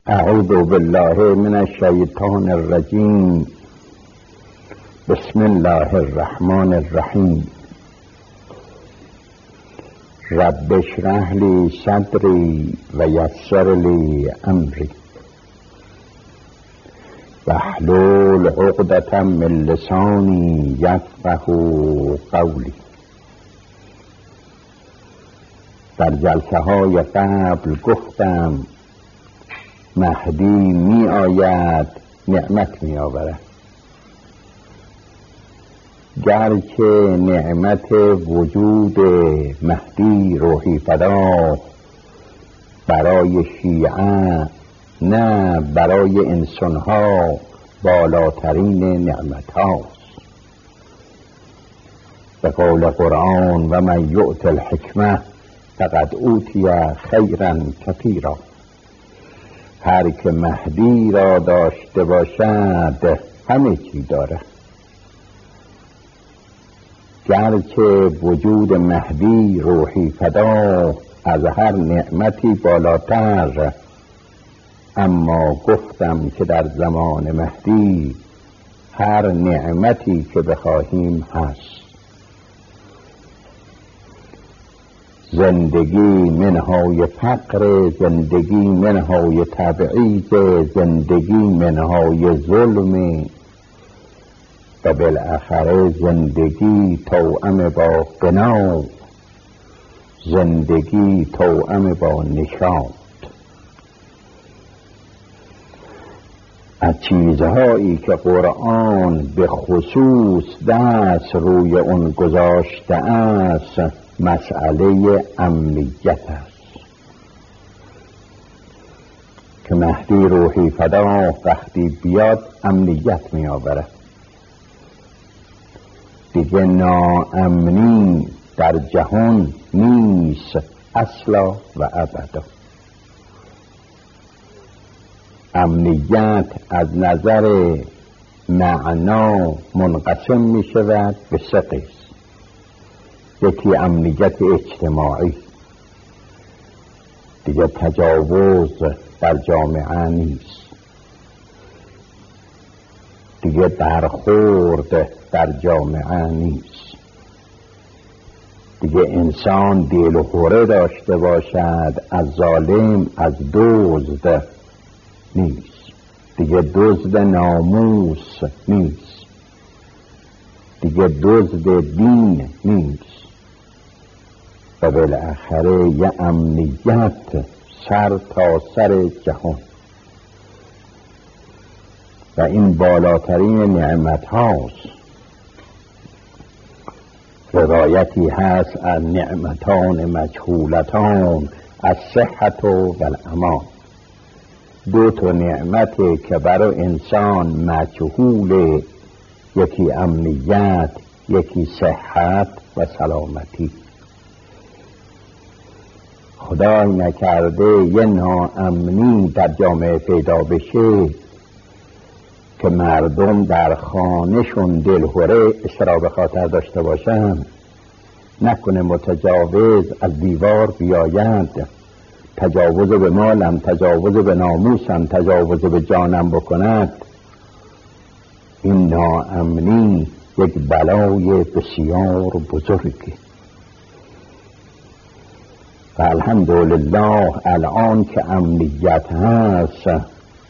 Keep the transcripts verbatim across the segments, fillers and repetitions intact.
اعوذ بالله من الشیطان الرجیم. بسم الله الرحمن الرحیم. رب اشرح لی صدری و یسر لی امری واحلل عقدة من لسانی یفقهوا قولی. در جلسه های قبل گفتم مهدی می آید نعمت می آورد، گرچه نعمت وجود مهدی روحی فدا برای شیعه نه برای انسانها بالاترین نعمت هاست. به قول قرآن و من یؤت الحکمه فقد اوتی خیرا کثیرا. هر که مهدی را داشته باشد همه چی داره، گرچه وجود مهدی روحی فدا از هر نعمتی بالاتر، اما گفتم که در زمان مهدی هر نعمتی که بخواهیم هست. زندگی منهای فقر، زندگی منهای تبعیض، زندگی منهای ظلم و بالاخره زندگی توأم با غنا، زندگی توأم با نشاط. از چیزهایی که قرآن به خصوص دست روی اون گذاشته است مسئله امنیت است که مهدی روحی فدا وقتی بیاد امنیت می آورد. دیگه ناامنی در جهان نیست اصلا و ابدا. امنیت از نظر معنا منقسم می شود به سه قسم. یکی امنیت اجتماعی، دیگه تجاوز در جامعه نیست، دیگه برخورد در جامعه نیست، دیگه انسان دل و خوره داشته باشد از ظالم از دزد نیست، دیگه دزد ناموس نیست، دیگه دزد دین نیست. و بالاخره یه امنیت سر تا سر جهان و این بالاترین نعمت هاست. روایتی هست از نعمتان مجهولتان از صحت و الامان. دو تا نعمتی که برای انسان مجهوله، یکی امنیت، یکی صحت و سلامتی. خدای نکرده یه ناامنی در جامعه پیدا بشه که مردم در خانهشون دلهوره استراحت خاطر داشته باشن، نکنه متجاوز از دیوار بیاید تجاوز به مالم، تجاوز به ناموسم، تجاوز به جانم بکند. این ناامنی یک بلای بسیار بزرگی و الحمدلله الان که امنیت هست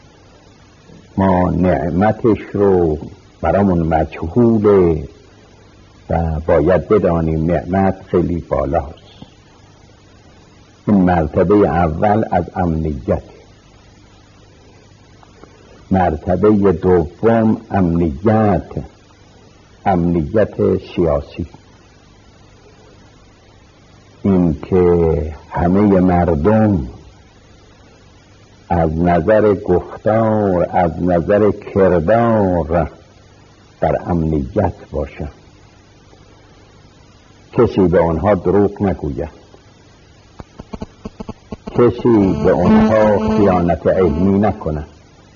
ما نعمتش رو برامون مجهوله و باید بدانیم نعمت خیلی بالاست. این مرتبه اول از امنیت. مرتبه دوم امنیت امنیت سیاسی، این که همه مردم از نظر گفتار از نظر کردار در امنیت باشند، کسی به آنها دروغ نگوید، کسی به آنها خیانت علمی نکند.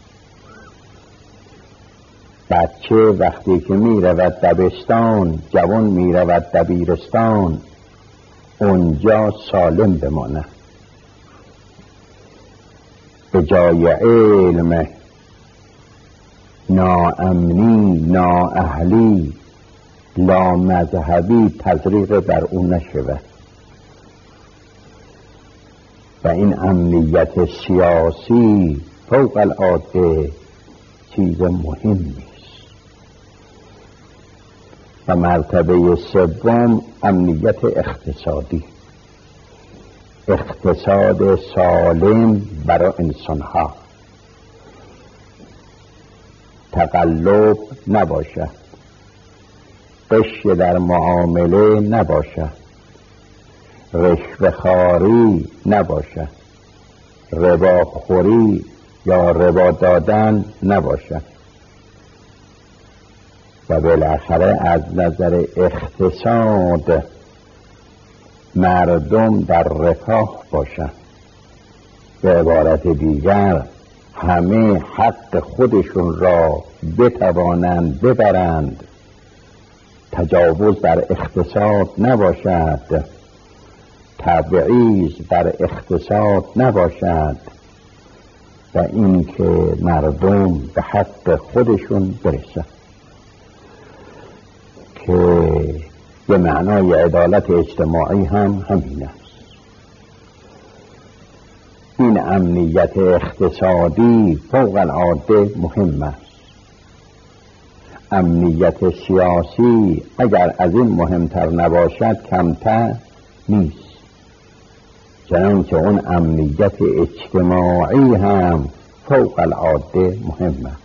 بچه وقتی که می رود دبستان، جوان می رود دبیرستان، اونجا سالم بمانه. به جای علم ناامنی، نااهلی، لا مذهبی تزریق بر او نشود و این امنیت سیاسی فوق العاده چیز مهمی است. و مرتبه سوم امنیت اقتصادی، اقتصاد سالم برای انسانها، تقلب نباشد، غش در معامله نباشد، رشوه‌خواری نباشد، رباخوری یا ربا دادن نباشد و بالاخره از نظر اقتصاد مردم در رفاه باشند. به عبارت دیگر همه حق خودشون را بتوانند ببرند، تجاوز در اقتصاد نباشد، تبعیض در اقتصاد نباشد و اینکه مردم به حق خودشون برسند که به معنای عدالت اجتماعی هم همین است. این امنیت اقتصادی فوق العاده مهم است. امنیت سیاسی اگر از این مهمتر نباشد کمتر نیست، چنانکه اون امنیت اجتماعی هم فوق العاده مهم است.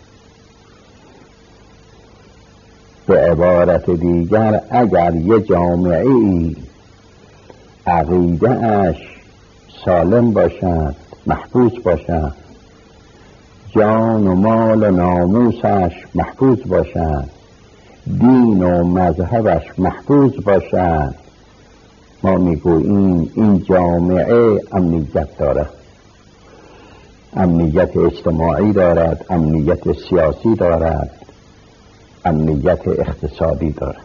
به عبارت دیگر اگر یه جامعه ای عقیده اش سالم باشد، محفوظ باشد، جان و مال و ناموسش محفوظ باشد، دین و مذهبش محفوظ باشد، ما میگوییم این جامعه امنیت دارد، امنیت اجتماعی دارد، امنیت سیاسی دارد، امنیت اقتصادی دارد.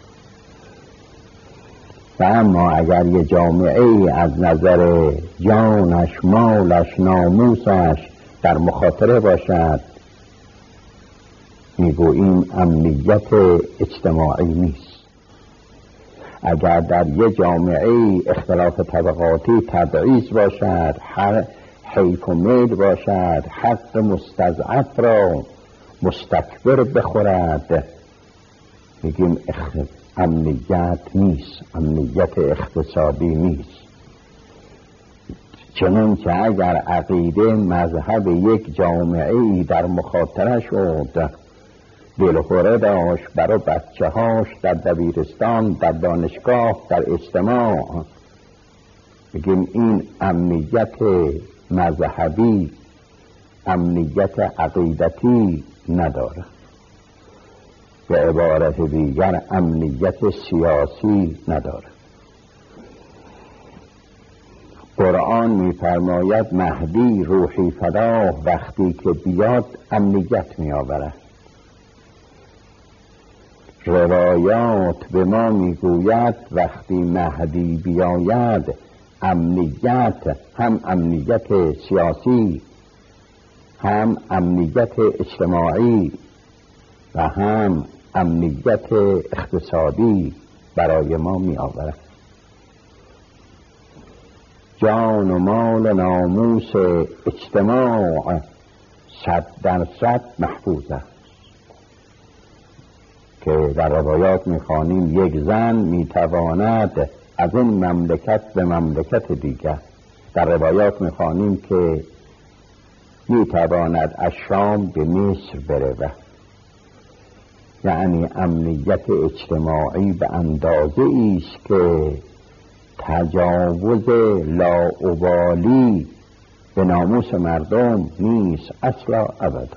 و اما اگر یه جامعه از نظر جانش، مالش، ناموسش در مخاطره باشد، میگوییم امنیت اجتماعی نیست. اگر در یه جامعه اختلاف طبقاتی تبعیض باشد، هر حیف و میل باشد، حق مستضعف را مستکبر بخورد، میگیم امنیت نیست، امنیت اقتصادی نیست. چنانچه اگر عقیده مذهب یک جامعه در مخاطره شد، دلخوره داشت برای بچه هاش در دبیرستان، در دانشگاه، در اجتماع، بگیم این امنیت مذهبی، امنیت عقیدتی نداره. به عبارت دیگر امنیت سیاسی نداره. قرآن می‌فرماید مهدی روحی فداه وقتی که بیاد امنیت می‌آورد. روایات به ما میگوید وقتی مهدی بیاید امنیت، هم امنیت سیاسی، هم امنیت اجتماعی و هم امنیت اقتصادی برای ما می آورد. جان و مال و ناموس اجتماع صد درصد محفوظ است که در روایات میخوانیم یک زن میتواند از این مملکت به مملکت دیگر، در روایات میخوانیم که میتواند از شام به مصر برود. یعنی امنیت اجتماعی به اندازه ایست که تجاوز لاابالی به ناموس مردم نیست اصلا ابدا.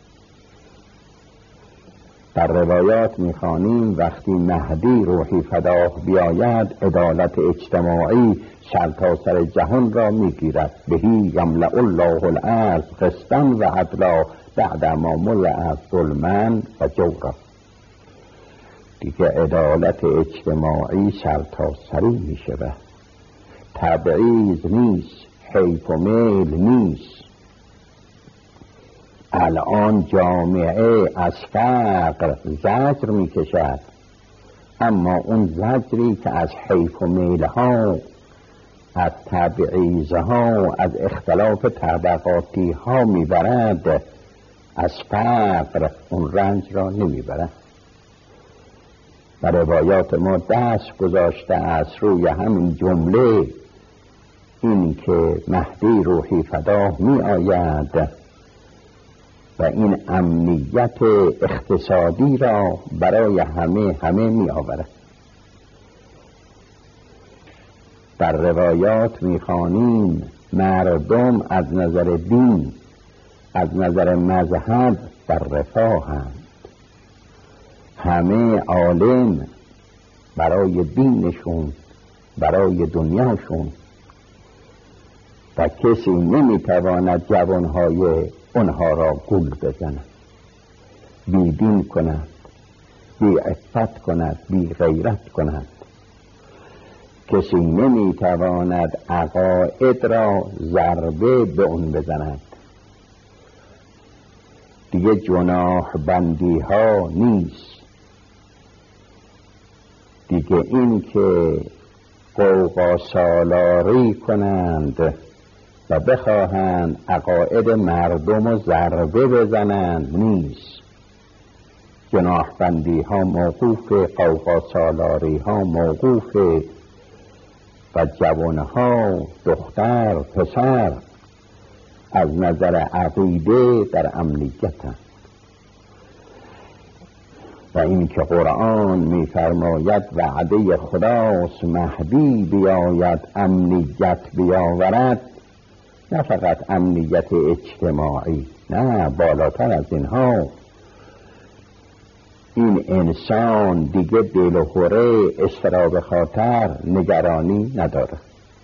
در روایات میخوانیم وقتی مهدی روحی فداه بیاید عدالت اجتماعی سرتاسر جهان را میگیرد. بهی یملأ الله الارض قسطا و عدلا بعد ما ملئت ظلما و جورا. دیگه عدالت اجتماعی سرتاسری میشود، تبعیض نیست، حیف و میل نیست، الان جامعه از فقر زجر می کشد، اما اون زجری که از حیف و میلها، از تبعیض ها، از اختلاف طبقاتی ها میبرد، از فقر اون رنج را نمیبرد. و روایات ما دست گذاشته از روی همین جمله، این که مهدی روحی فدا می آید و این امنیت اقتصادی را برای همه همه می آورد. در روایات می خوانیم مردم از نظر دین، از نظر مذهب در رفاهند. همه عالم برای دینشون، برای دنیاشون، و کسی نمیتواند جوانهای اونها را گول بزند، بی دین کند، بی عفت کند، بی غیرت کند. کسی نمیتواند عقاید را ضربه به اون بزند. دیگه جناح بندی ها نیست، دیگه این که قوقا سالاری کنند و بخواهند عقاید مردم رو ضربه بزنند نیست. جناح بندی ها موقوف، قوقا سالاری ها موقوف، و جوان ها، دختر، پسر از نظر عقیده در امنیت هست. و این که قرآن می فرماید وعده خداست مهدی بیاید امنیت بیاورد، نه فقط امنیت اجتماعی، نه، بالاتر از اینها. این انسان دیگه دل و خوره، اضطراب خاطر، نگرانی نداره.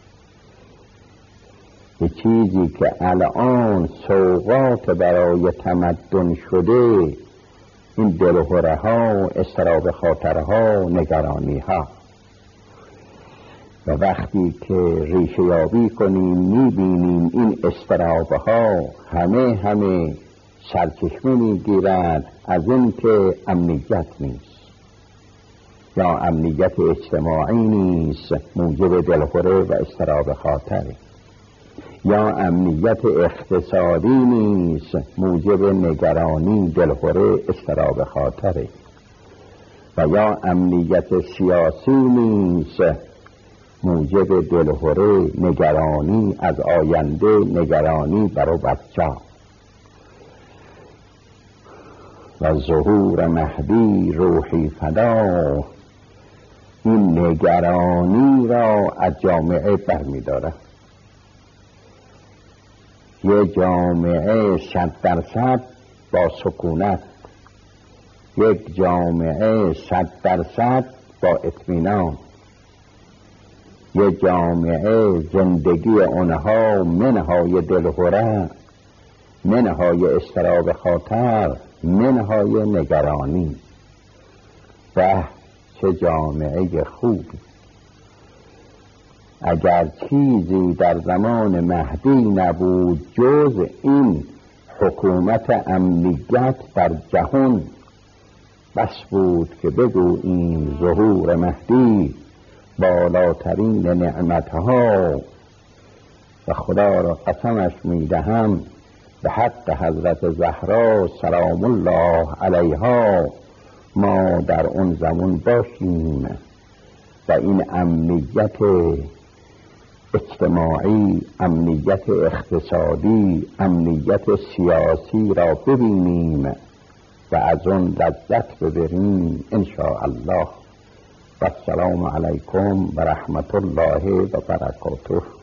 یه چیزی که الان سوغات برای تمدن شده، این دل و خوره ها، اضطراب خاطرها، نگرانی ها. و وقتی که ریشه یابی کنیم میبینیم این اضطراب ها همه همه سرچشمه میگیرد از این که امنیت نیست، یا امنیت اجتماعی نیست موجب دلخوره و اضطراب خاطره، یا امنیت اقتصادی نیست موجب نگرانی، دلخوره، اضطراب خاطره، و یا امنیت سیاسی نیست موجب دلخوره، نگرانی از آینده، نگرانی برای بچه‌ها. و ظهور مهدی روحی فدا این نگرانی را از جامعه برمی‌دارد. یه جامعه صد درصد با سکونت، یک جامعه صد درصد با اطمینان، یه جامعه زندگی اونها منهای دلخوره، منهای اضطراب خاطر، منهای نگرانی. و چه جامعه خوبی! اگر چیزی در زمان مهدی نبود جز این حکومت امنیت در جهان، بس بود که بگوییم ظهور مهدی بالاترین نعمتها. و خدا را قسمش میدهم به حق حضرت زهرا سلام الله علیها ما در اون زمان باشیم و این امنیت اجتماعی، امنیت اقتصادی، امنیت سیاسی را ببینیم و از اون لذت ببریم ان شاء الله. و السلام علیکم و رحمت الله و برکاته.